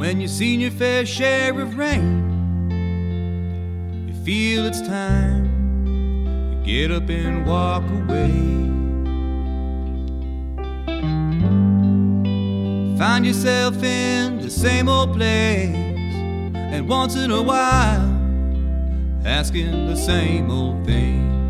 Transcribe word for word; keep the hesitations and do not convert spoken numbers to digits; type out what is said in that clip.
When you've seen your fair share of rain, you feel it's time to get up and walk away. Find yourself in the same old place, and once in a while asking the same old thing.